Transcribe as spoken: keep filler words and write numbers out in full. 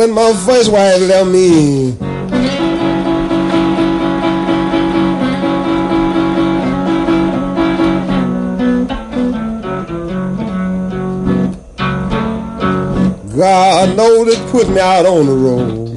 when my first wife left me. God knows it put me out on the road.